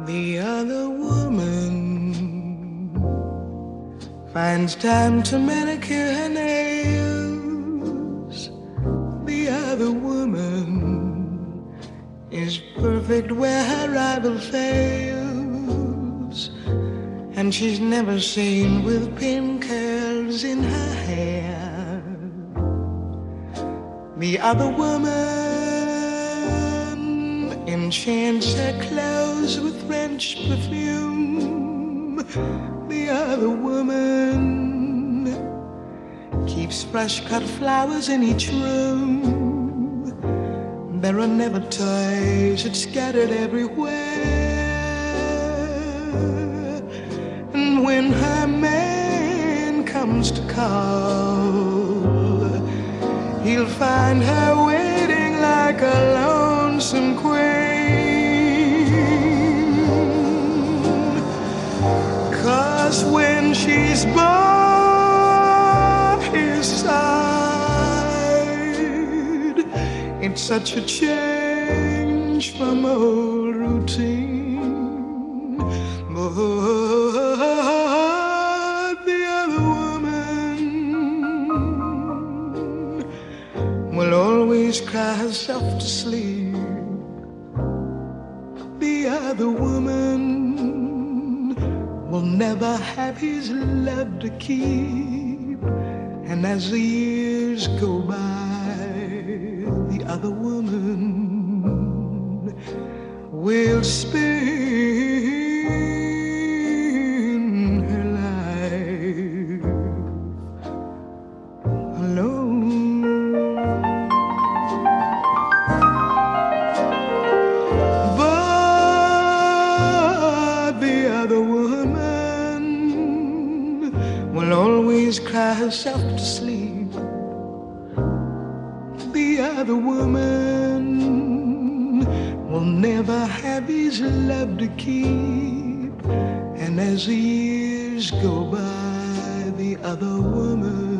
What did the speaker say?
The other woman finds time to manicure her nails. The other woman is perfect where her rival fails. And she's never seen with pin curls in her hair. The other woman enchants her clothes with French perfume. The other woman keeps fresh cut flowers in each room. There are never toys, it's scattered everywhere. And when her man comes to call, he'll find her waiting like a lonesome queen. 'Cause when she's by his side, it's such a change from old routine. But the other woman will always cry herself to sleep. The other woman will never have his love to keep. And as the years go by, the other woman will spend her life alone. But the other woman will always cry herself to sleep. The other woman will never have his love to keep. And as the years go by, the other woman